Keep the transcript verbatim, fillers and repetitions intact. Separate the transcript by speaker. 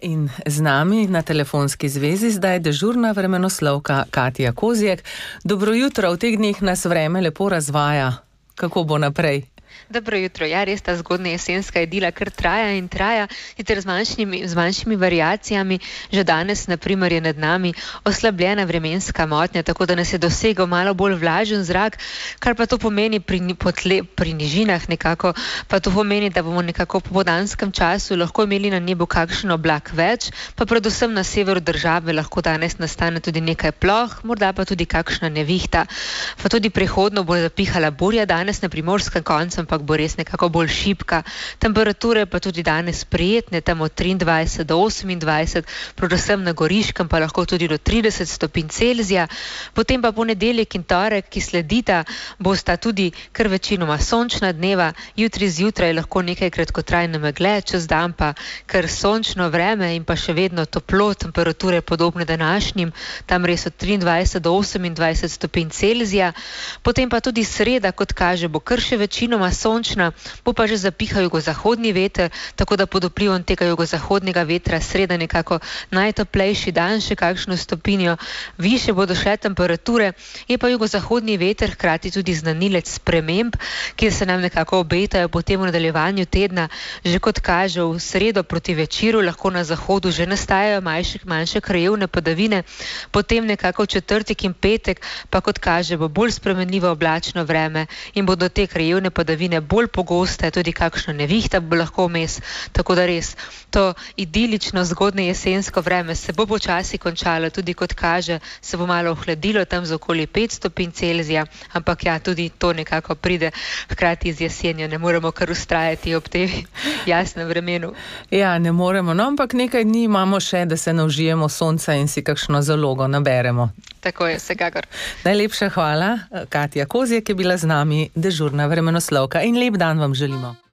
Speaker 1: In z nami na telefonski zvezi zdaj dežurna vremenoslovka Katja Kozjek. Dobro jutro, v teh dneh nas vreme lepo razvaja. Kako bo naprej?
Speaker 2: Dobro jutro. Ja, res ta zgodnja jesenska idila kar traja in traja, sicer z manjšimi, z manjšimi variacijami. Že danes, na primer, je nad nami oslabljena vremenska motnja, tako da nas je dosegel malo bolj vlažen zrak, kar pa to pomeni pri, potle, pri nižinah nekako, pa to pomeni, da bomo nekako po popoldanskem času lahko imeli na nebu kakšen oblak več, pa predvsem na severu države lahko danes nastane tudi nekaj ploh, morda pa tudi kakšna nevihta. Pa tudi prehodno bo zapihala burja danes na primorskem koncu, ampak bo res nekako bolj šibka. Temperature pa tudi danes prijetne, tam od triindvajset do osemindvajset, predvsem na Goriškem pa lahko tudi do trideset stopinj Celzija. Potem pa ponedeljek in torek, ki sledita, bosta tudi kar večinoma sončna dneva. Jutri zjutraj lahko nekaj kratkotrajne megle, čez dan pa kar sončno vreme in pa še vedno toplo, temperature podobne današnjim, tam res od triindvajset do osemindvajset stopinj Celzija. Potem pa tudi sreda, kot kaže, bo kar še večinoma sončna, bo pa že zapihal jugozahodni veter, tako da pod vplivom tega jugozahodnega vetra sreda nekako najtoplejši dan, še kakšno stopinjo više bodo še temperature. Je pa jugozahodni veter hkrati tudi znanilec sprememb, ki se nam nekako obetajo potem v nadaljevanju tedna. Že kot kaže, v sredo proti večeru lahko na zahodu že nastajajo manjše, manjše krajevne padavine, potem nekako v četrtek in petek pa kot kaže bo bolj spremenljivo oblačno vreme in bodo te krajevne padavine bolj pogoste, tudi kakšna nevihta bo lahko vmes, tako da res to idilično zgodnje jesensko vreme se bo počasi končalo, tudi kot kaže, se bo malo ohladilo tam z okoli pet stopinj Celzija, ampak ja, tudi to nekako pride hkrati z jesenjo, ne moremo kar ustrajati ob tem jasnem vremenu.
Speaker 1: Ja, ne moremo, no, ampak nekaj dni imamo še, da se navžijemo sonca in si kakšno zalogo naberemo.
Speaker 2: Tako je, vsekakor.
Speaker 1: Najlepša hvala, Katja Kozjek je bila z nami, dežurna vremenoslovka, in lep dan vam želimo.